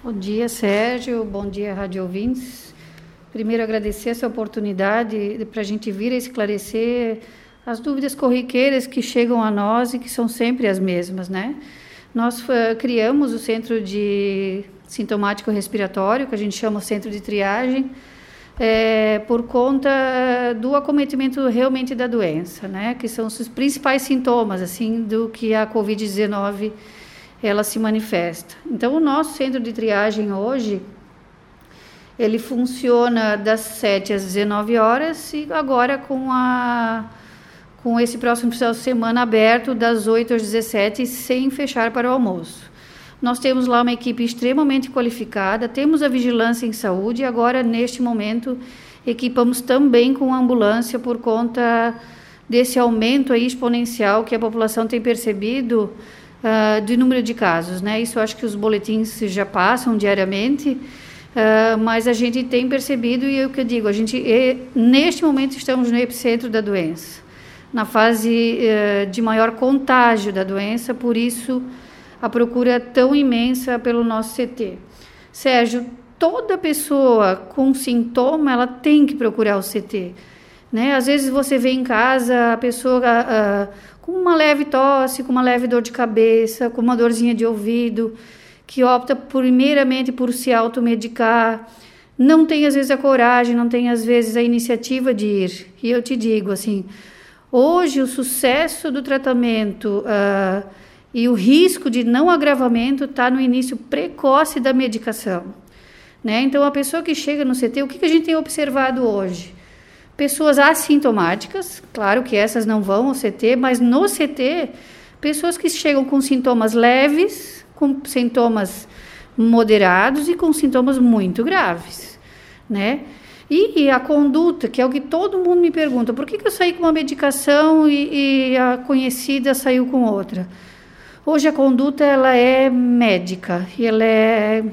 Bom dia, Sérgio. Bom dia, rádio ouvintes. Primeiro, agradecer essa oportunidade para a gente vir a esclarecer as dúvidas corriqueiras que chegam a nós e que são sempre as mesmas, né? Nós criamos o Centro de Sintomático Respiratório, que a gente chama o Centro de Triagem, por conta do acometimento realmente da doença, né? Que são os principais sintomas, assim, do que a Covid-19 ela se manifesta. Então, o nosso centro de triagem hoje, ele funciona das 7 às 19 horas e agora com esse próximo final de semana aberto das 8 às 17, sem fechar para o almoço. Nós temos lá uma equipe extremamente qualificada, temos a vigilância em saúde e agora, neste momento, equipamos também com ambulância por conta desse aumento aí exponencial que a população tem percebido de número de casos, né? Isso eu acho que os boletins já passam diariamente, mas a gente tem percebido, e é o que eu digo, neste momento estamos no epicentro da doença, na fase de maior contágio da doença, por isso a procura tão imensa pelo nosso CT. Sérgio, toda pessoa com sintoma, ela tem que procurar o CT, né? Às vezes você vê em casa a pessoa com uma leve tosse, com uma leve dor de cabeça, com uma dorzinha de ouvido, que opta primeiramente por se automedicar, não tem às vezes a coragem, não tem às vezes a iniciativa de ir. E eu te digo assim, hoje o sucesso do tratamento e o risco de não agravamento está no início precoce da medicação, né? Então a pessoa que chega no CT, o que a gente tem observado hoje? Pessoas assintomáticas, claro que essas não vão ao CT, mas no CT, pessoas que chegam com sintomas leves, com sintomas moderados e com sintomas muito graves, né? E a conduta, que é o que todo mundo me pergunta, por que eu saí com uma medicação e a conhecida saiu com outra? Hoje a conduta ela é médica e ela é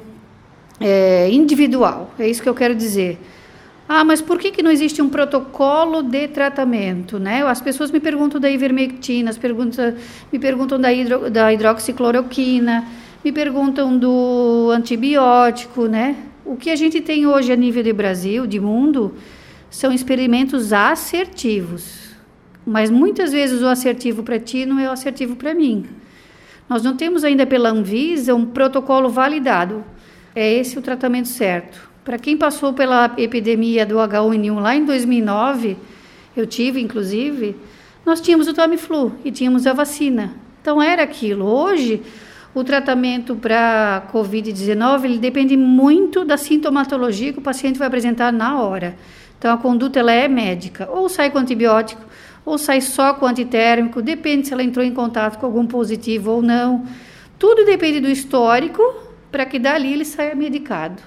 individual, é isso que eu quero dizer. Mas por que não existe um protocolo de tratamento, né? As pessoas me perguntam da ivermectina, me perguntam da hidroxicloroquina, me perguntam do antibiótico, né? O que a gente tem hoje a nível de Brasil, de mundo, são experimentos assertivos. Mas muitas vezes o assertivo para ti não é o assertivo para mim. Nós não temos ainda pela Anvisa um protocolo validado. É esse o tratamento certo. Para quem passou pela epidemia do H1N1 lá em 2009, eu tive inclusive, nós tínhamos o Tamiflu e tínhamos a vacina. Então era aquilo. Hoje, o tratamento para Covid-19 ele depende muito da sintomatologia que o paciente vai apresentar na hora. Então a conduta ela é médica. Ou sai com antibiótico, ou sai só com antitérmico, depende se ela entrou em contato com algum positivo ou não. Tudo depende do histórico para que dali ele saia medicado.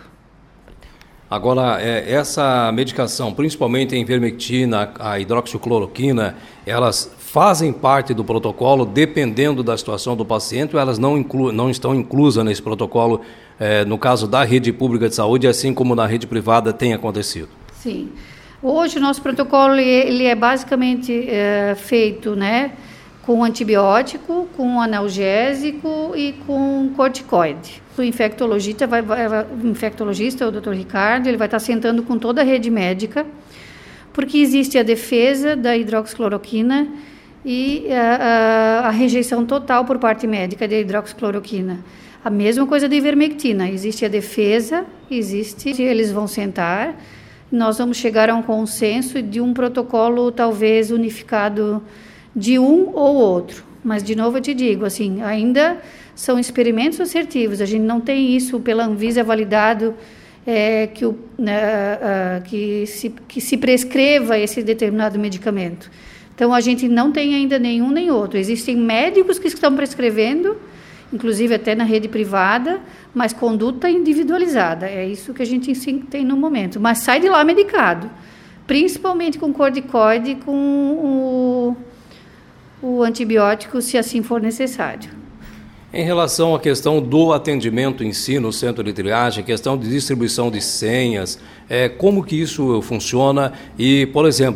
Agora, essa medicação, principalmente a ivermectina, a hidroxicloroquina, elas fazem parte do protocolo dependendo da situação do paciente ou elas não estão inclusas nesse protocolo, no caso da rede pública de saúde, assim como na rede privada tem acontecido? Sim. Hoje o nosso protocolo ele é basicamente feito, né, com antibiótico, com analgésico e com corticoide. O infectologista, o infectologista, o Dr. Ricardo, ele vai estar sentando com toda a rede médica, porque existe a defesa da hidroxicloroquina e a rejeição total por parte médica da hidroxicloroquina. A mesma coisa da ivermectina, existe a defesa, eles vão sentar, nós vamos chegar a um consenso de um protocolo talvez unificado de um ou outro. Mas, de novo, eu te digo, assim, ainda são experimentos assertivos, a gente não tem isso pela Anvisa validado, que se prescreva esse determinado medicamento. Então, a gente não tem ainda nenhum nem outro. Existem médicos que estão prescrevendo, inclusive até na rede privada, mas conduta individualizada. É isso que a gente tem no momento. Mas sai de lá medicado, principalmente com corticoide e com o antibiótico, se assim for necessário. Em relação à questão do atendimento em si no centro de triagem, questão de distribuição de senhas, como que isso funciona? E, por exemplo,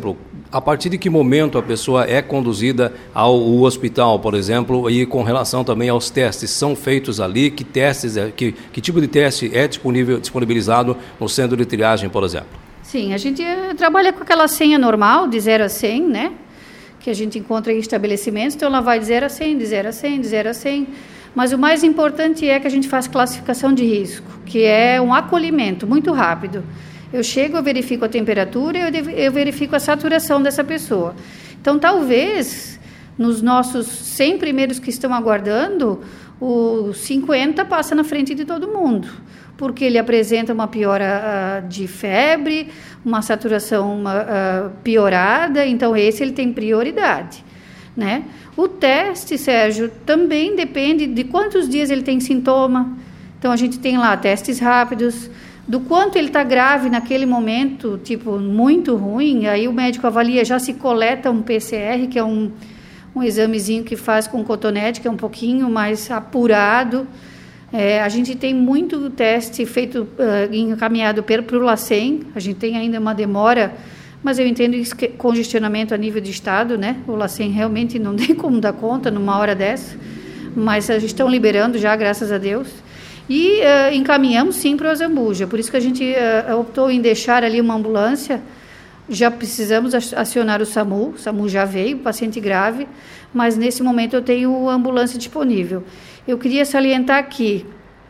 a partir de que momento a pessoa é conduzida ao hospital, por exemplo, e com relação também aos testes, são feitos ali? Que testes, que tipo de teste é disponibilizado no centro de triagem, por exemplo? Sim, a gente trabalha com aquela senha normal, de 0 a 100, né? Que a gente encontra em estabelecimentos, então ela vai de 0 a 100, de 0 a 100, de 0 a 100. Mas o mais importante é que a gente faz classificação de risco, que é um acolhimento muito rápido. Eu chego, eu verifico a temperatura, eu verifico a saturação dessa pessoa. Então, talvez, nos nossos 100 primeiros que estão aguardando, os 50 passa na frente de todo mundo, porque ele apresenta uma piora de febre, uma saturação piorada, então esse ele tem prioridade, né? O teste, Sérgio, também depende de quantos dias ele tem sintoma. Então, a gente tem lá testes rápidos, do quanto ele está grave naquele momento, tipo, muito ruim, aí o médico avalia, já se coleta um PCR, que é um examezinho que faz com cotonete, que é um pouquinho mais apurado. A gente tem muito teste feito, encaminhado para o LACEN, a gente tem ainda uma demora, mas eu entendo isso, que congestionamento a nível de estado, né? O LACEN realmente não tem como dar conta numa hora dessa, mas a gente estão liberando já, graças a Deus. E encaminhamos sim para o Azambuja, por isso que a gente optou em deixar ali uma ambulância. Já precisamos acionar o SAMU já veio, paciente grave, mas nesse momento eu tenho ambulância disponível. Eu queria salientar que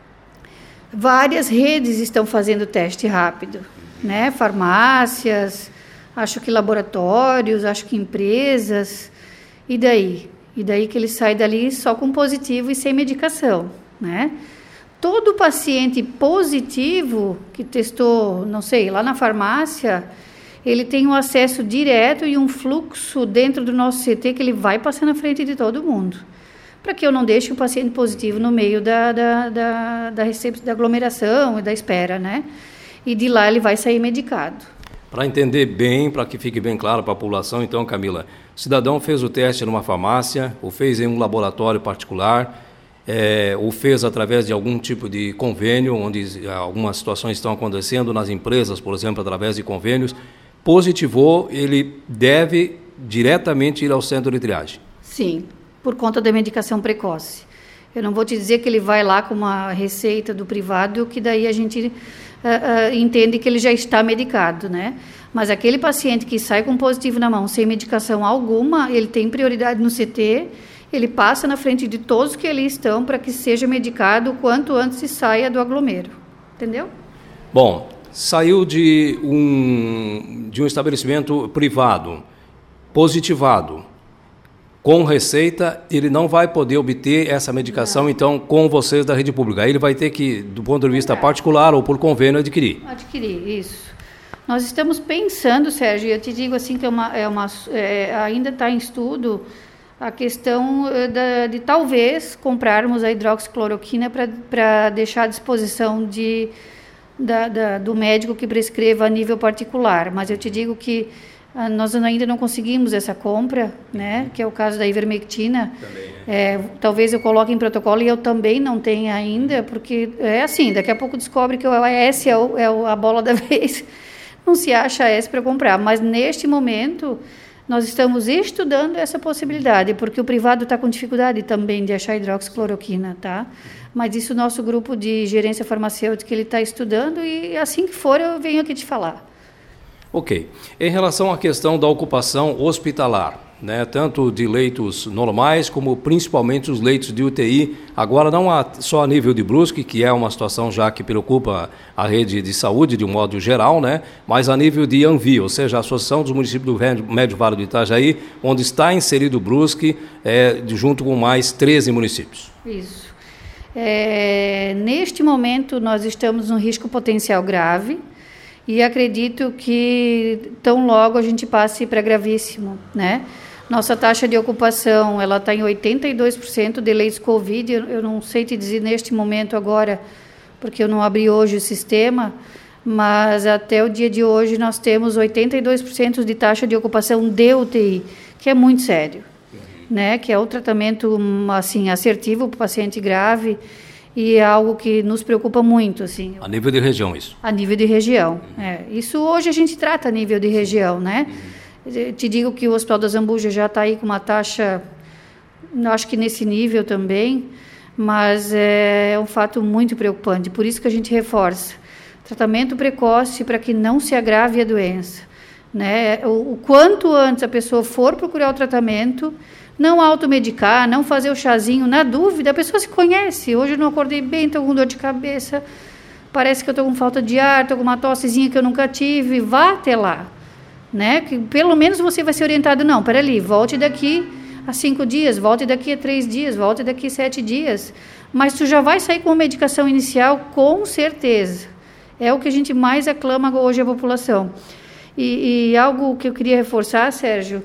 várias redes estão fazendo teste rápido, né? Farmácias, acho que laboratórios, acho que empresas, e daí? E daí que ele sai dali só com positivo e sem medicação, né? Todo paciente positivo que testou, não sei, lá na farmácia, ele tem um acesso direto e um fluxo dentro do nosso CT que ele vai passar na frente de todo mundo, para que eu não deixe o paciente positivo no meio da aglomeração e da espera, né? E de lá ele vai sair medicado. Para entender bem, para que fique bem claro para a população, então, Camila, o cidadão fez o teste numa farmácia, ou fez em um laboratório particular, ou fez através de algum tipo de convênio, onde algumas situações estão acontecendo nas empresas, por exemplo, através de convênios, positivou, ele deve diretamente ir ao centro de triagem? Sim, por conta da medicação precoce. Eu não vou te dizer que ele vai lá com uma receita do privado, que daí a gente entende que ele já está medicado, né? Mas aquele paciente que sai com positivo na mão, sem medicação alguma, ele tem prioridade no CT, ele passa na frente de todos que ali estão para que seja medicado o quanto antes e saia do aglomero. Entendeu? Bom, saiu de um estabelecimento privado, positivado, com receita, ele não vai poder obter essa medicação, não. Então, com vocês da rede pública. Aí ele vai ter que, do ponto de vista particular ou por convênio, adquirir. Adquirir, isso. Nós estamos pensando, Sérgio, eu te digo assim que ainda está em estudo a questão de talvez comprarmos a hidroxicloroquina para deixar à disposição do médico que prescreva a nível particular. Mas eu te digo que nós ainda não conseguimos essa compra, né? Que é o caso da ivermectina. Também, talvez eu coloque em protocolo e eu também não tenho ainda, porque é assim, daqui a pouco descobre que o AS é a bola da vez. Não se acha AS para comprar, mas neste momento nós estamos estudando essa possibilidade, porque o privado está com dificuldade também de achar hidroxicloroquina, tá? Mas isso o nosso grupo de gerência farmacêutica ele está estudando e assim que for eu venho aqui te falar. Ok. Em relação à questão da ocupação hospitalar, né, tanto de leitos normais como principalmente os leitos de UTI, agora não só a nível de Brusque, que é uma situação já que preocupa a rede de saúde de um modo geral, né, mas a nível de ANVI, ou seja, a Associação dos Municípios do Médio Vale do Itajaí, onde está inserido Brusque, junto com mais 13 municípios. Isso. Neste momento nós estamos num risco potencial grave, e acredito que tão logo a gente passe para gravíssimo, né? Nossa taxa de ocupação, ela está em 82% de leitos Covid, eu não sei te dizer neste momento agora, porque eu não abri hoje o sistema, mas até o dia de hoje nós temos 82% de taxa de ocupação de UTI, que é muito sério, né? Que é o tratamento, assim, assertivo para o paciente grave, e é algo que nos preocupa muito, assim. A nível de região, isso? A nível de região, Isso hoje a gente trata a nível de região, né? Te digo que o Hospital da Zambuja já está aí com uma taxa, acho que nesse nível também, mas é um fato muito preocupante. Por isso que a gente reforça. Tratamento precoce para que não se agrave a doença. Né? O quanto antes a pessoa for procurar o tratamento, não automedicar, não fazer o chazinho, na dúvida, a pessoa se conhece. Hoje eu não acordei bem, estou com dor de cabeça, parece que eu estou com falta de ar, estou com uma tossezinha que eu nunca tive, vá até lá. Né? Que pelo menos você vai ser orientado, não, peraí, volte daqui a 5 dias, volte daqui a 3 dias, volte daqui a 7 dias. Mas tu já vai sair com a medicação inicial, com certeza. É o que a gente mais aclama hoje à população. E algo que eu queria reforçar, Sérgio,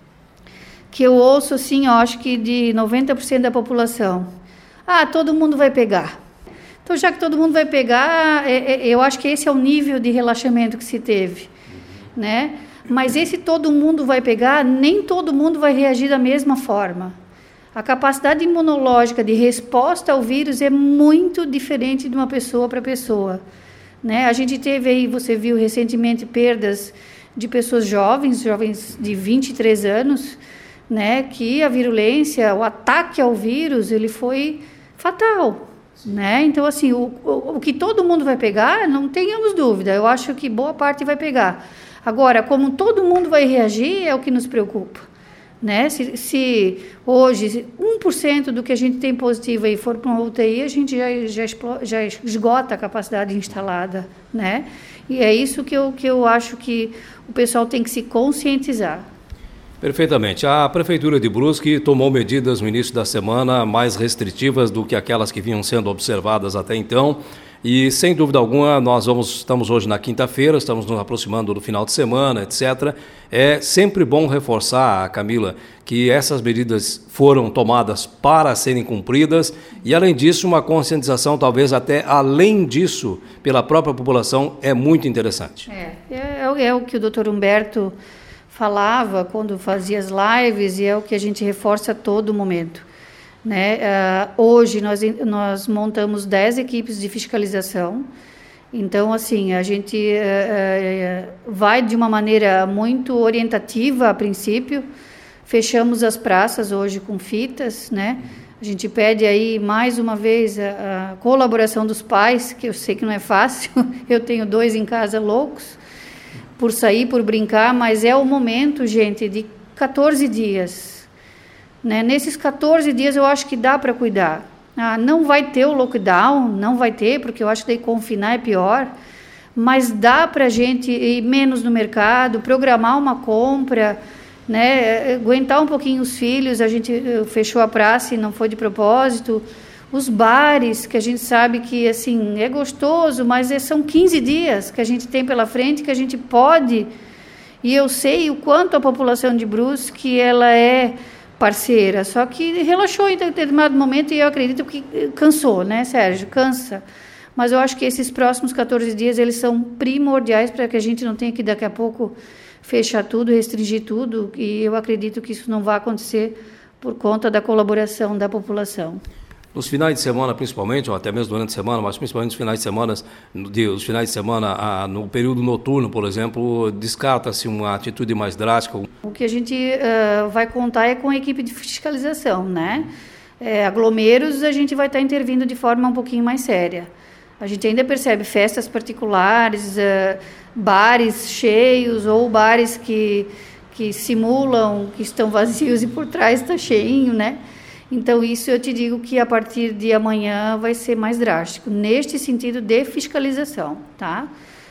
que eu ouço, assim, eu acho que de 90% da população. Todo mundo vai pegar. Então, já que todo mundo vai pegar, eu acho que esse é o nível de relaxamento que se teve, né? Mas esse todo mundo vai pegar, nem todo mundo vai reagir da mesma forma. A capacidade imunológica de resposta ao vírus é muito diferente de uma pessoa para pessoa. Né? A gente teve aí, você viu recentemente, perdas de pessoas jovens de 23 anos, né? Que a virulência, o ataque ao vírus, ele foi fatal. Né? Então, assim, o que todo mundo vai pegar, não tenhamos dúvida, eu acho que boa parte vai pegar. Agora, como todo mundo vai reagir, é o que nos preocupa. Né? Se hoje 1% do que a gente tem positivo aí for para uma UTI, a gente já esgota a capacidade instalada. Né? E é isso que eu acho que o pessoal tem que se conscientizar. Perfeitamente. A Prefeitura de Brusque tomou medidas no início da semana mais restritivas do que aquelas que vinham sendo observadas até então. E, sem dúvida alguma, estamos hoje na quinta-feira, estamos nos aproximando do final de semana, etc. É sempre bom reforçar, Camila, que essas medidas foram tomadas para serem cumpridas e, além disso, uma conscientização, talvez até além disso, pela própria população, é muito interessante. É o que o Dr. Humberto falava quando fazia as lives e é o que a gente reforça a todo momento. Né? Hoje nós montamos 10 equipes de fiscalização, então assim, a gente vai de uma maneira muito orientativa a princípio, fechamos as praças hoje com fitas, né? A gente pede aí mais uma vez a colaboração dos pais, que eu sei que não é fácil, eu tenho 2 em casa loucos, por sair, por brincar, mas é o momento, gente, de 14 dias. Né? Nesses 14 dias eu acho que dá para cuidar. Não vai ter o lockdown, não vai ter, porque eu acho que daí confinar é pior, mas dá para a gente ir menos no mercado, programar uma compra, né? Aguentar um pouquinho os filhos, a gente fechou a praça e não foi de propósito. Os bares, que a gente sabe que assim, é gostoso, mas são 15 dias que a gente tem pela frente, que a gente pode, e eu sei o quanto a população de Brusque ela é parceira, só que relaxou em determinado momento e eu acredito que cansou, né, Sérgio? Cansa. Mas eu acho que esses próximos 14 dias, eles são primordiais para que a gente não tenha que daqui a pouco fechar tudo, restringir tudo, e eu acredito que isso não vai acontecer por conta da colaboração da população. Nos finais de semana, principalmente, ou até mesmo durante a semana, mas principalmente nos finais de semana, no período noturno, por exemplo, descarta-se uma atitude mais drástica? O que a gente vai contar é com a equipe de fiscalização, né? Aglomeros, a gente vai estar intervindo de forma um pouquinho mais séria. A gente ainda percebe festas particulares, bares cheios ou bares que simulam que estão vazios e por trás está cheinho, né? Então, isso eu te digo que a partir de amanhã vai ser mais drástico, neste sentido de fiscalização, tá?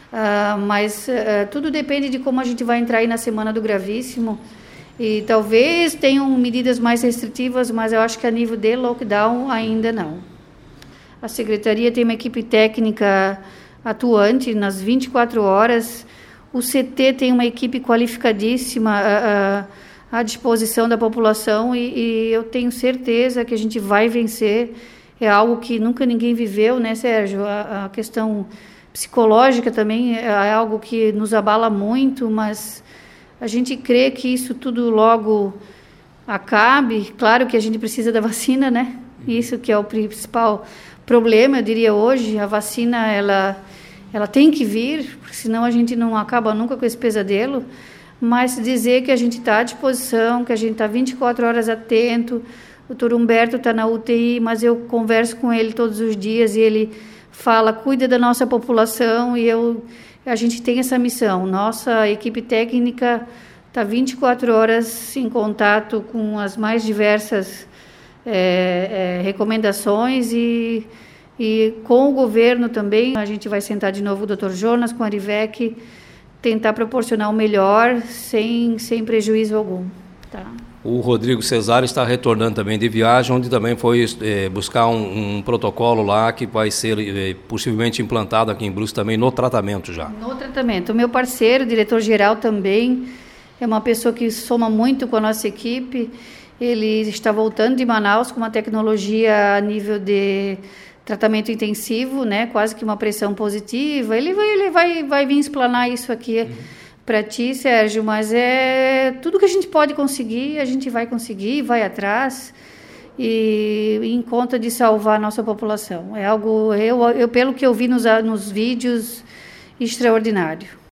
Mas tudo depende de como a gente vai entrar aí na semana do gravíssimo e talvez tenham medidas mais restritivas, mas eu acho que a nível de lockdown ainda não. A Secretaria tem uma equipe técnica atuante nas 24 horas, o CT tem uma equipe qualificadíssima à disposição da população e eu tenho certeza que a gente vai vencer. É algo que nunca ninguém viveu, né, Sérgio? A questão psicológica também é algo que nos abala muito, mas a gente crê que isso tudo logo acabe. Claro que a gente precisa da vacina, né? Isso que é o principal problema, eu diria hoje. A vacina, ela tem que vir, porque senão a gente não acaba nunca com esse pesadelo. mas dizer que a gente está à disposição, que a gente está 24 horas atento. O Dr. Humberto está na UTI, mas eu converso com ele todos os dias e ele fala, cuida da nossa população, e a gente tem essa missão. Nossa equipe técnica está 24 horas em contato com as mais diversas recomendações e com o governo também. A gente vai sentar de novo o Dr. Jonas com a Arivec, tentar proporcionar o melhor sem prejuízo algum. Tá? O Rodrigo Cesário está retornando também de viagem, onde também foi buscar um protocolo lá que vai ser possivelmente implantado aqui em Brusque também no tratamento já. No tratamento. O meu parceiro, diretor-geral também, é uma pessoa que soma muito com a nossa equipe. Ele está voltando de Manaus com uma tecnologia a nível de tratamento intensivo, né? Quase que uma pressão positiva. Ele vai vir explanar isso aqui para ti, Sérgio, mas tudo que a gente pode conseguir, a gente vai conseguir, vai atrás e em conta de salvar a nossa população. É algo, pelo que eu vi nos vídeos, extraordinário.